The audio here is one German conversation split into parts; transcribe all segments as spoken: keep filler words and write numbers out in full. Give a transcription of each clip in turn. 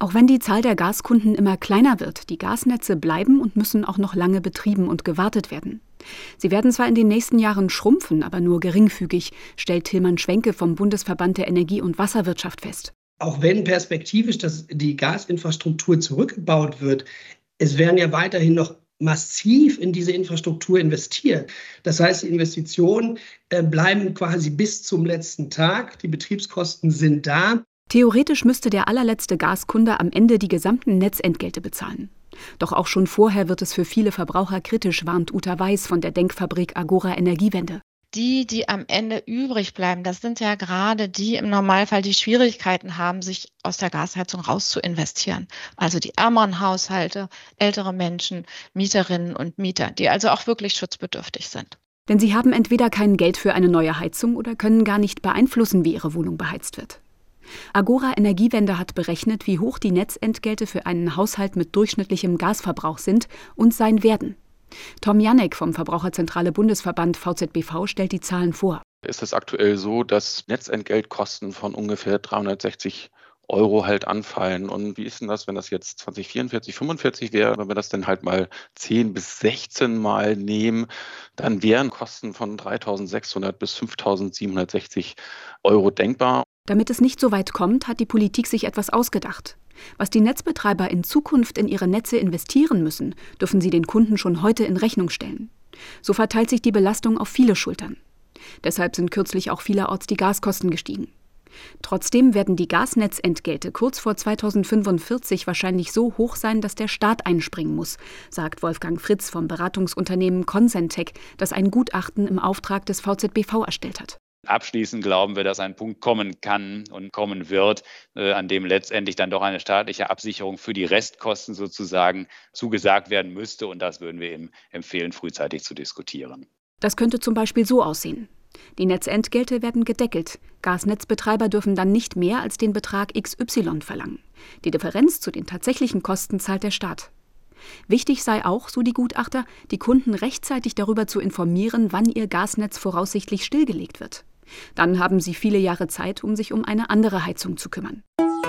Auch wenn die Zahl der Gaskunden immer kleiner wird, die Gasnetze bleiben und müssen auch noch lange betrieben und gewartet werden. Sie werden zwar in den nächsten Jahren schrumpfen, aber nur geringfügig, stellt Tilman Schwenke vom Bundesverband der Energie- und Wasserwirtschaft fest. Auch wenn perspektivisch das, die Gasinfrastruktur zurückgebaut wird, es werden ja weiterhin noch massiv in diese Infrastruktur investiert. Das heißt, die Investitionen äh, bleiben quasi bis zum letzten Tag. Die Betriebskosten sind da. Theoretisch müsste der allerletzte Gaskunde am Ende die gesamten Netzentgelte bezahlen. Doch auch schon vorher wird es für viele Verbraucher kritisch, warnt Uta Weiß von der Denkfabrik Agora Energiewende. Die, die am Ende übrig bleiben, das sind ja gerade die im Normalfall, die Schwierigkeiten haben, sich aus der Gasheizung raus zu investieren. Also die ärmeren Haushalte, ältere Menschen, Mieterinnen und Mieter, die also auch wirklich schutzbedürftig sind. Denn sie haben entweder kein Geld für eine neue Heizung oder können gar nicht beeinflussen, wie ihre Wohnung beheizt wird. Agora Energiewende hat berechnet, wie hoch die Netzentgelte für einen Haushalt mit durchschnittlichem Gasverbrauch sind und sein werden. Tom Janek vom Verbraucherzentrale Bundesverband V Z B V stellt die Zahlen vor. Ist es aktuell so, dass Netzentgeltkosten von ungefähr dreihundertsechzig Euro halt anfallen. Und wie ist denn das, wenn das jetzt zwanzig vierundvierzig, fünfundvierzig wäre? Wenn wir das dann halt mal zehn bis sechzehn Mal nehmen, dann wären Kosten von dreitausendsechshundert bis fünftausendsiebenhundertsechzig Euro denkbar. Damit es nicht so weit kommt, hat die Politik sich etwas ausgedacht. Was die Netzbetreiber in Zukunft in ihre Netze investieren müssen, dürfen sie den Kunden schon heute in Rechnung stellen. So verteilt sich die Belastung auf viele Schultern. Deshalb sind kürzlich auch vielerorts die Gaskosten gestiegen. Trotzdem werden die Gasnetzentgelte kurz vor zweitausendfünfundvierzig wahrscheinlich so hoch sein, dass der Staat einspringen muss, sagt Wolfgang Fritz vom Beratungsunternehmen Consentec, das ein Gutachten im Auftrag des V Z B V erstellt hat. Abschließend glauben wir, dass ein Punkt kommen kann und kommen wird, äh, an dem letztendlich dann doch eine staatliche Absicherung für die Restkosten sozusagen zugesagt werden müsste. Und das würden wir eben empfehlen, frühzeitig zu diskutieren. Das könnte zum Beispiel so aussehen. Die Netzentgelte werden gedeckelt. Gasnetzbetreiber dürfen dann nicht mehr als den Betrag X Y verlangen. Die Differenz zu den tatsächlichen Kosten zahlt der Staat. Wichtig sei auch, so die Gutachter, die Kunden rechtzeitig darüber zu informieren, wann ihr Gasnetz voraussichtlich stillgelegt wird. Dann haben sie viele Jahre Zeit, um sich um eine andere Heizung zu kümmern.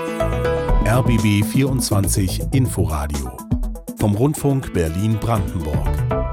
R B B vierundzwanzig Inforadio vom Rundfunk Berlin-Brandenburg.